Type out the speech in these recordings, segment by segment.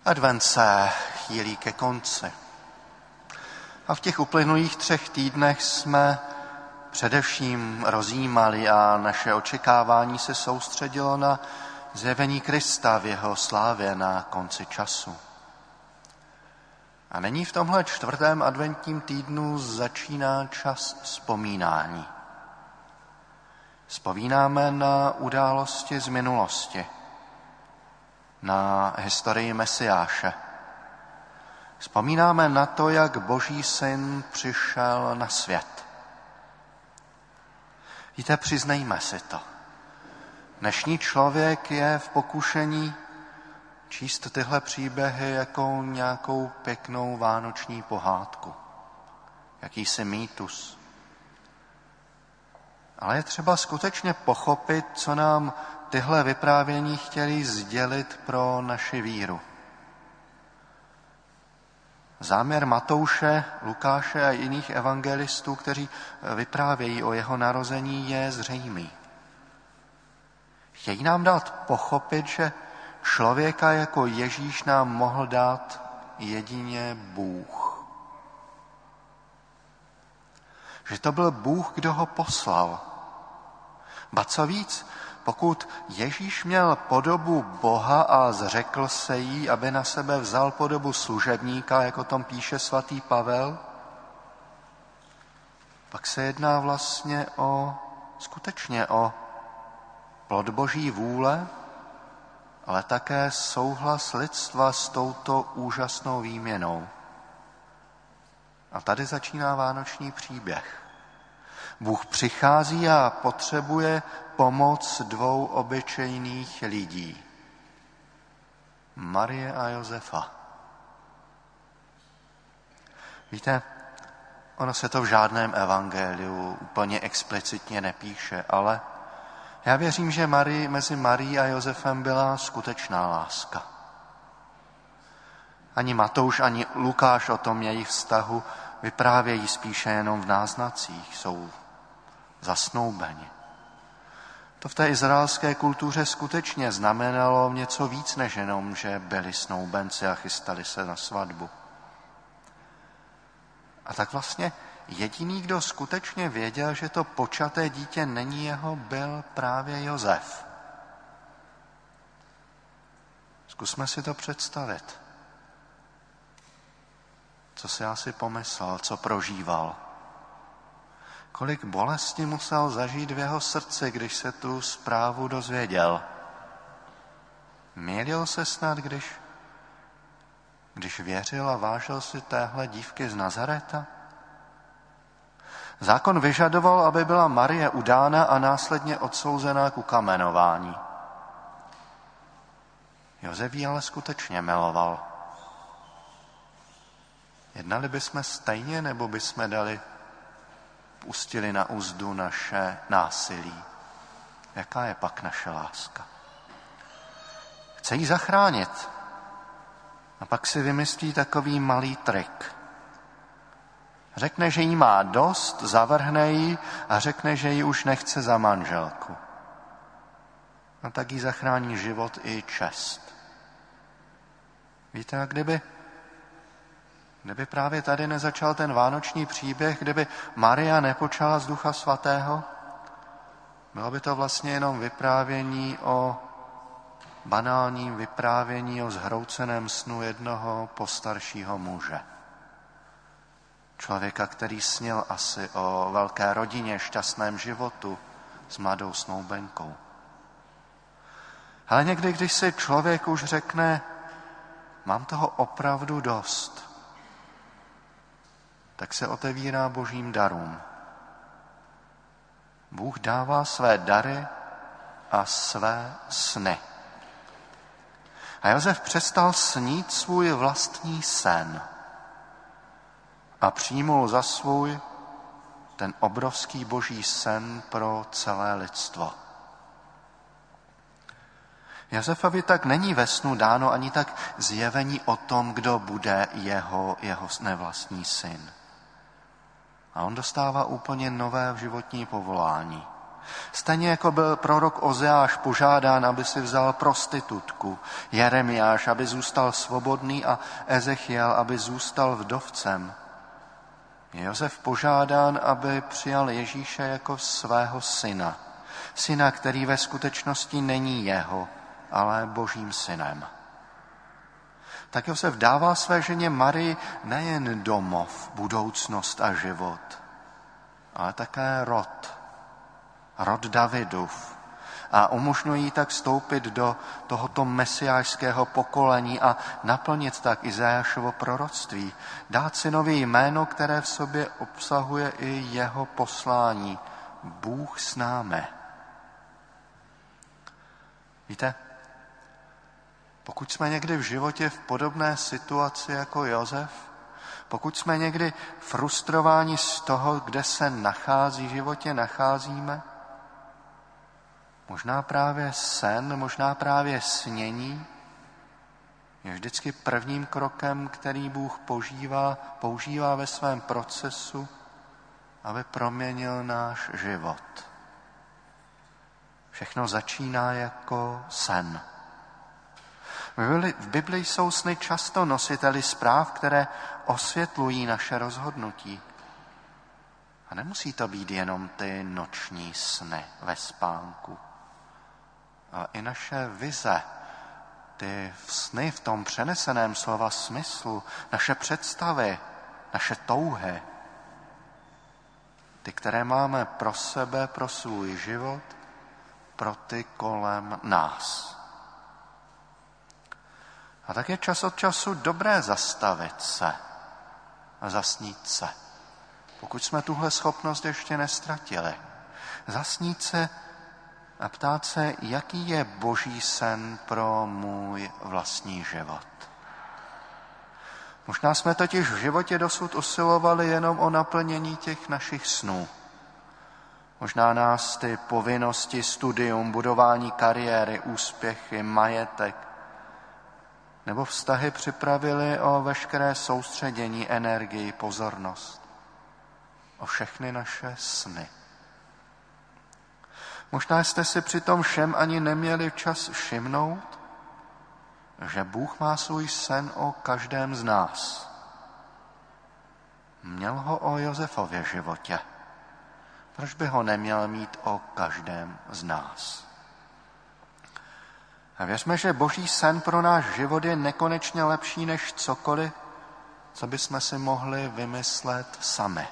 Advent se chýlí ke konci. A v těch uplynulých 3 týdnech jsme především rozjímali a naše očekávání se soustředilo na zjevení Krista v jeho slávě na konci času. A nyní v tomhle 4. adventním týdnu začíná čas vzpomínání. Vzpomínáme na události z minulosti, na historii Mesiáše. Vzpomínáme na to, jak Boží syn přišel na svět. Víte, přiznejme si to. Dnešní člověk je v pokušení číst tyhle příběhy jako nějakou pěknou vánoční pohádku, jakýsi mýtus. Ale je třeba skutečně pochopit, co nám tyhle vyprávění chtěli sdělit pro naši víru. Záměr Matouše, Lukáše a jiných evangelistů, kteří vyprávějí o jeho narození, je zřejmý. Chtějí nám dát pochopit, že člověka jako Ježíš nám mohl dát jedině Bůh. Že to byl Bůh, kdo ho poslal. Ba co víc, pokud Ježíš měl podobu Boha a zřekl se jí, aby na sebe vzal podobu služebníka, jak o tom píše svatý Pavel, pak se jedná vlastně skutečně o plod Boží vůle, ale také souhlas lidstva s touto úžasnou výměnou. A tady začíná vánoční příběh. Bůh přichází a potřebuje pomoc 2 obyčejných lidí. Marie a Josefa. Víte, ono se to v žádném evangeliu úplně explicitně nepíše, ale já věřím, že mezi Marií a Josefem byla skutečná láska. Ani Matouš, ani Lukáš o tom jejich vztahu vyprávějí spíše jenom v náznacích, jsou zasnoubeni. To v té izraelské kultuře skutečně znamenalo něco víc než jenom, že byli snoubenci a chystali se na svatbu. A tak vlastně jediný, kdo skutečně věděl, že to počaté dítě není jeho, byl právě Josef. Zkusme si to představit. Co si asi pomyslel, co prožíval. Kolik bolesti musel zažít v jeho srdci, když se tu zprávu dozvěděl. Mýlil se snad, když věřil a vážil si téhle dívky z Nazareta? Zákon vyžadoval, aby byla Marie udána a následně odsouzená k ukamenování. Josef ji ale skutečně miloval. Jednali bychom stejně, nebo bychom pustili na uzdu naše násilí? Jaká je pak naše láska? Chce ji zachránit. A pak si vymyslí takový malý trik. Řekne, že jí má dost, zavrhne ji a řekne, že ji už nechce za manželku. A tak jí zachrání život i čest. Víte, a kdyby právě tady nezačal ten vánoční příběh, kdyby Maria nepočala z Ducha Svatého, bylo by to vlastně jenom banálním vyprávění o zhrouceném snu jednoho postaršího muže. Člověka, který snil asi o velké rodině, šťastném životu s mladou snoubenkou. Ale někdy, když si člověk už řekne, mám toho opravdu dost, tak se otevírá Božím darům. Bůh dává své dary a své sny. A Josef přestal snít svůj vlastní sen a přijmul za svůj ten obrovský Boží sen pro celé lidstvo. Josefovi tak není ve snu dáno ani tak zjevení o tom, kdo bude jeho nevlastní syn. A on dostává úplně nové životní povolání. Stejně jako byl prorok Ozeáš požádán, aby si vzal prostitutku, Jeremiáš, aby zůstal svobodný a Ezechiel, aby zůstal vdovcem. Je Josef požádán, aby přijal Ježíše jako svého syna. Syna, který ve skutečnosti není jeho, ale Božím synem. Tak Josef dává své ženě Marii nejen domov, budoucnost a život, ale také rod Davidův. A umožňuje jí tak vstoupit do tohoto mesiášského pokolení a naplnit tak Izajášovo proroctví. Dát synovi jméno, které v sobě obsahuje i jeho poslání. Bůh s námi. Víte, pokud jsme někdy v životě v podobné situaci jako Josef, pokud jsme někdy frustrováni z toho, kde se v životě nacházíme, možná právě sen, možná právě snění je vždycky prvním krokem, který Bůh používá ve svém procesu, aby proměnil náš život. Všechno začíná jako sen. V Biblii jsou sny často nositeli zpráv, které osvětlují naše rozhodnutí. A nemusí to být jenom ty noční sny ve spánku, ale i naše vize, ty sny v tom přeneseném slova smyslu, naše představy, naše touhy, ty, které máme pro sebe, pro svůj život, pro ty kolem nás. A tak je čas od času dobré zastavit se a zasnít se, pokud jsme tuhle schopnost ještě nestratili. Zasnít se a ptát se, jaký je Boží sen pro můj vlastní život. Možná jsme totiž v životě dosud usilovali jenom o naplnění těch našich snů. Možná nás ty povinnosti, studium, budování kariéry, úspěchy, majetek nebo vztahy připravili o veškeré soustředění, energii, pozornost. O všechny naše sny. Možná jste si při tom všem ani neměli čas všimnout, že Bůh má svůj sen o každém z nás. Měl ho o Josefově životě. Proč by ho neměl mít o každém z nás? A věřme, že Boží sen pro náš život je nekonečně lepší než cokoliv, co bychom si mohli vymyslet sami.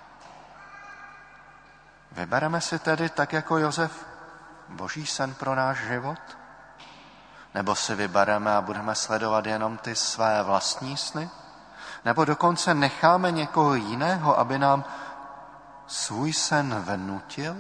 Vybereme si tedy tak jako Josef Boží sen pro náš život? Nebo si vybereme a budeme sledovat jenom ty své vlastní sny? Nebo dokonce necháme někoho jiného, aby nám svůj sen vnutil?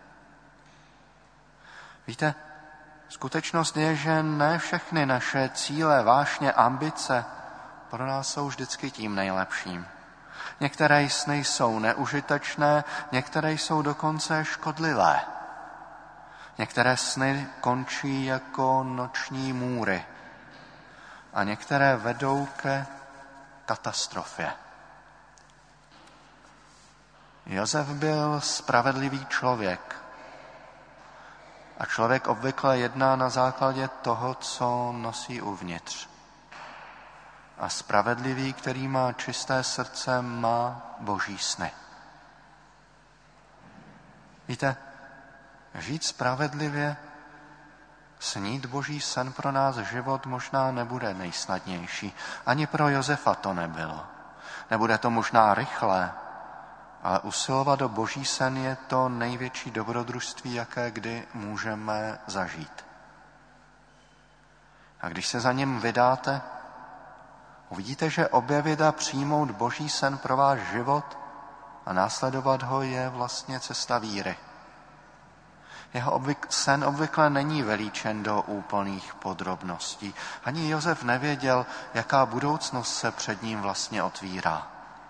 Víte, skutečnost je, že ne všechny naše cíle, vášně, ambice pro nás jsou vždycky tím nejlepším. Některé sny jsou neužitečné, některé jsou dokonce škodlivé. Některé sny končí jako noční můry a některé vedou ke katastrofě. Josef byl spravedlivý člověk a člověk obvykle jedná na základě toho, co nosí uvnitř. A spravedlivý, který má čisté srdce, má Boží sny. Víte, žít spravedlivě, snít Boží sen pro nás život možná nebude nejsnadnější. Ani pro Josefa to nebylo. Nebude to možná rychlé, ale usilovat o Boží sen je to největší dobrodružství, jaké kdy můžeme zažít. A když se za ním vydáte, uvidíte, že objevit a přijmout Boží sen pro váš život a následovat ho je vlastně cesta víry. Jeho sen obvykle není velíčen do úplných podrobností. Ani Josef nevěděl, jaká budoucnost se před ním vlastně otvírá.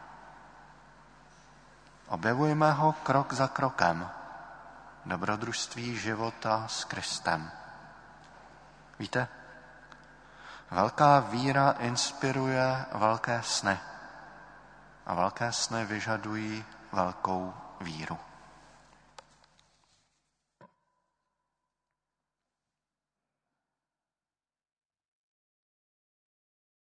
Objevujeme ho krok za krokem. Dobrodružství života s Kristem. Víte, velká víra inspiruje velké sny. A velké sny vyžadují velkou víru.